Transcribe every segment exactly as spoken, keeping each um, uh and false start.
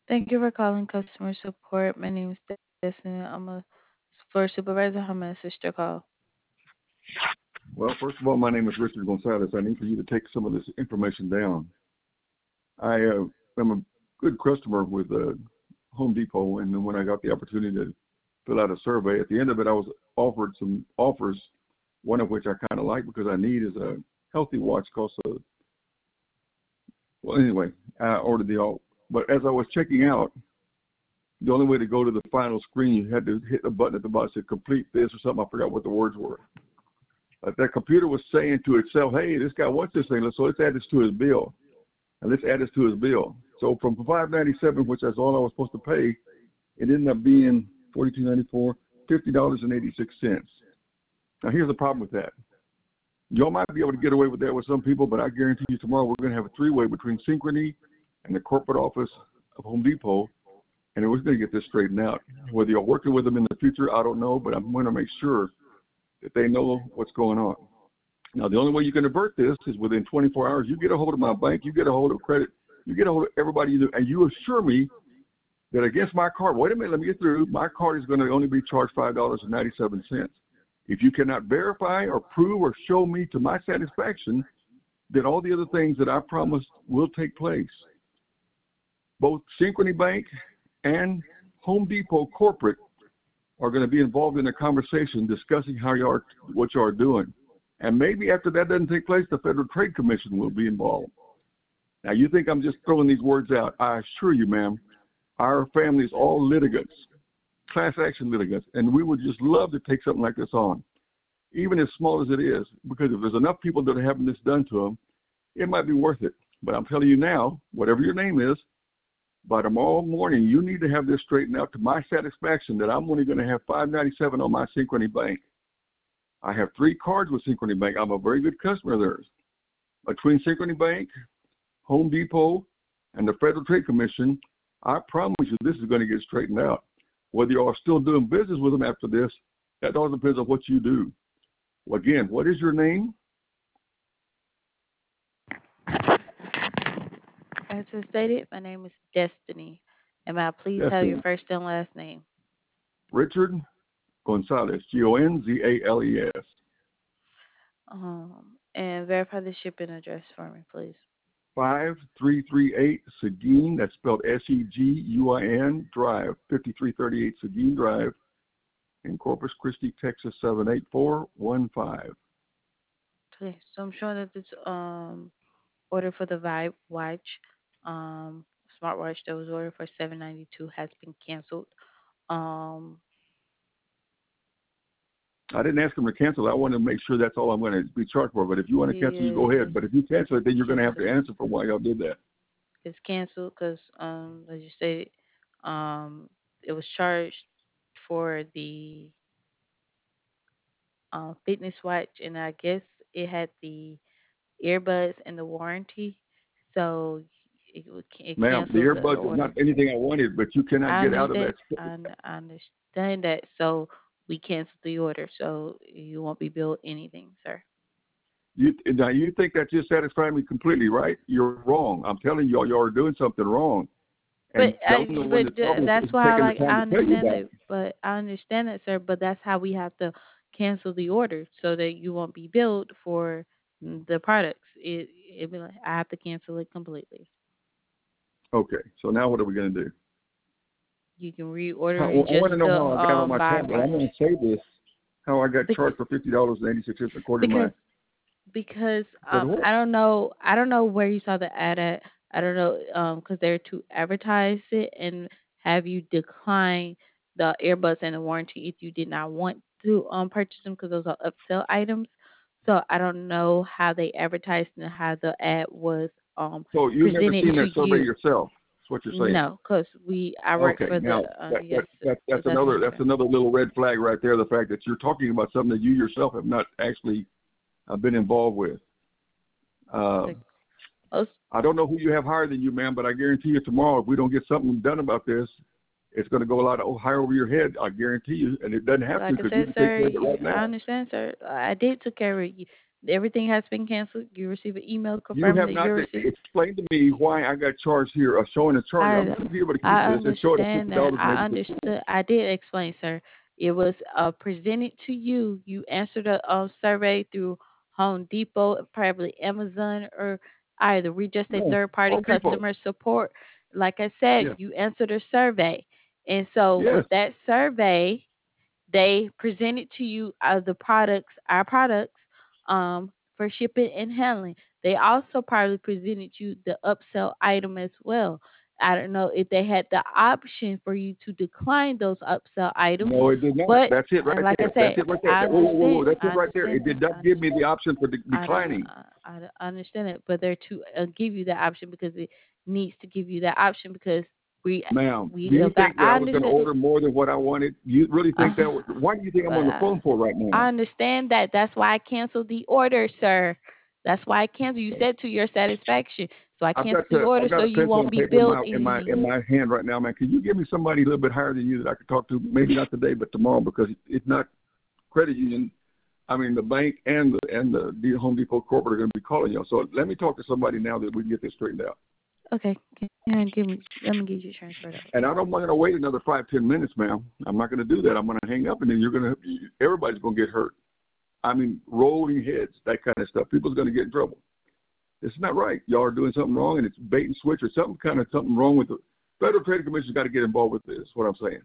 Thank you for calling customer support. My name is Destiny. I'm a floor supervisor. How may I assist your call? Well, first of all, my name is Richard Gonzalez. I need for you to take some of this information down. I uh, am a good customer with uh, Home Depot, and then when I got the opportunity to fill out a survey, at the end of it, I was offered some offers, one of which I kind of like because I need is a healthy watch cost. Of, well, anyway, I ordered the all. But as I was checking out, the only way to go to the final screen, you had to hit a button at the bottom that said complete this or something. I forgot what the words were. But that computer was saying to itself, hey, this guy wants this thing, so let's add this to his bill. And let's add this to his bill. So from five ninety-seven, which that's all I was supposed to pay, it ended up being forty-two ninety-four, fifty dollars and eighty-six cents. Now here's the problem with that. Y'all might be able to get away with that with some people, but I guarantee you tomorrow we're going to have a three-way between Synchrony and the corporate office of Home Depot, and we're going to get this straightened out. Whether you're working with them in the future, I don't know, but I'm going to make sure that they know what's going on. Now, the only way you can avert this is within twenty-four hours, you get a hold of my bank, you get a hold of credit, you get a hold of everybody you do, and you assure me that against my card, wait a minute, let me get through, my card is going to only be charged five dollars and ninety-seven cents. If you cannot verify or prove or show me to my satisfaction that all the other things that I promised will take place, both Synchrony Bank and Home Depot corporate are going to be involved in a conversation discussing how you are, what you are doing. And maybe after that doesn't take place, the Federal Trade Commission will be involved. Now, you think I'm just throwing these words out. I assure you, ma'am, our family is all litigants, class action litigants, and we would just love to take something like this on, even as small as it is, because if there's enough people that are having this done to them, it might be worth it. But I'm telling you now, whatever your name is, by tomorrow morning, you need to have this straightened out to my satisfaction that I'm only going to have five ninety-seven on my Synchrony Bank. I have three cards with Synchrony Bank. I'm a very good customer of theirs. Between Synchrony Bank, Home Depot, and the Federal Trade Commission, I promise you this is going to get straightened out. Whether you are still doing business with them after this, that all depends on what you do. Well, again, what is your name? As I stated, my name is Destiny. And may I please have your Destiny. first and last name? Richard Gonzalez, G O N Z A L E S. Um, and verify the shipping address for me, please. five three three eight Seguin, that's spelled S E G U I N, Drive, fifty-three thirty-eight Seguin Drive, in Corpus Christi, Texas, seven eight four one five. Okay, so I'm showing that this um order for the Vibe watch, um, smartwatch that was ordered for seven ninety two has been canceled. Um, I didn't ask them to cancel. I want to make sure that's all I'm going to be charged for. But if you want to cancel, you yeah, go ahead. it's But if you cancel it, then you're going to have it's to answer for why y'all did that. it's canceled because um, as you stated, um, it was charged for the uh, fitness watch, and I guess it had the earbuds and the warranty, so it wa- it Ma'am, the canceled the earbuds is not order. anything I wanted, but you cannot I get out of that. understand. I, un- I understand that. So we canceled the order, so you won't be billed anything, sir. You, now, you think that just satisfied me completely, right? You're wrong. I'm telling y'all, y'all are doing something wrong. But And I, I'm the one but that's uh, probably that's why I taking the like time I to tell you understand about that. it. But I understand that, sir. But that's how we have to cancel the order so that you won't be billed for the products. It it be like I have to cancel it completely. Okay, so now what are we going to do? You can How, reorder it I just want to know the how I got on um my Vibe tablet. I'm watch. going to say this, how I got Bec- charged for fifty dollars and eighty-six cents according to my, because because for um what? I don't know I don't know where you saw the ad at. I don't know um because they're to advertise it and have you decline the earbuds and the warranty if you did not want to um purchase them because those are upsell items. So I don't know how they advertised and how the ad was um So you've never presented seen to that survey you. yourself. That's what you're saying. No, because we I work Okay, for the now uh that, that, yes, sir. that So that's that's another not that's true. another little red flag right there. The fact that you're talking about something that you yourself have not actually uh, been involved with. Uh, Like, oh, I don't know who you have higher than you, ma'am, but I guarantee you tomorrow, if we don't get something done about this, it's going to go a lot higher over your head. I guarantee you, and it doesn't have to like I because you said, can take sir, care of it you, right I now. understand, sir. I did took care of it. Everything has been canceled. You receive an email You confirming have that not you received. explained to me why I got charged here, or showing a charge. I'm I going to be able to keep I this and show it at understand fifty that. dollars I maybe. understood. I did explain, sir. It was uh, presented to you. You answered a uh, survey through Home Depot, probably Amazon, or either. We just a No, third party Home Depot. customer support. Like I said, Yes, you answered a survey, and so yes. with that survey, they presented to you uh, the products, our products, um, for shipping and handling. They also probably presented you the upsell item as well. I don't know if they had the option for you to decline those upsell items, No, it did not. but That's it uh, right like I there. That's said, it right there. I Whoa, whoa, whoa, whoa. understand. That's I it right there. understand It that. did I not give me understand. the option for de- I don't. declining. I, I understand it, but they're to uh, give you that option because it needs to give you that option because we Ma'am, we do you have got. think that I I was going to understand. order more than what I wanted? You really think that? Uh, Was, why do you think I'm but on the uh, phone for right now? I understand that. That's why I canceled the order, sir. That's why I canceled. You said to your satisfaction, so I I've canceled got the to. order I've got so a you pencil won't and be paper in billed my in my any. in my hand right now, man. Can you give me somebody a little bit higher than you that I could talk to? Maybe not today, but tomorrow, because it's not credit union. I mean, the bank and the and the D- Home Depot corporate are going to be calling you. So let me talk to somebody now that we can get this straightened out. Okay, can you give me? Let me get you transferred over. And I don't want to wait another five ten minutes, ma'am. I'm not going to do that. I'm going to hang up, and then you're going to. Everybody's going to get hurt. I mean, rolling heads, that kind of stuff. People's going to get in trouble. It's not right. Y'all are doing something wrong, and it's bait and switch or something kind of something wrong with the Federal Trade Commission's got to get involved with this. What I'm saying.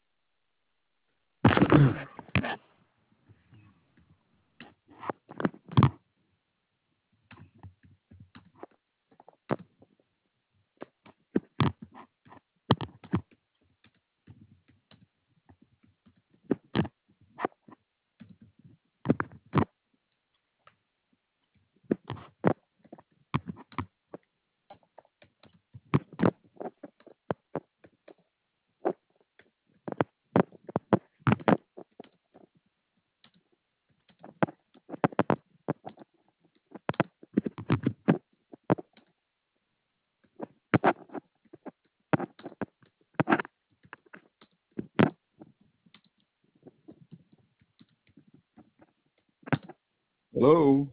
Hello.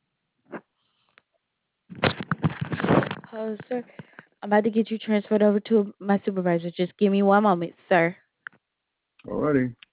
Oh, sir, I'm about to get you transferred over to my supervisor. Just give me one moment, sir. All righty.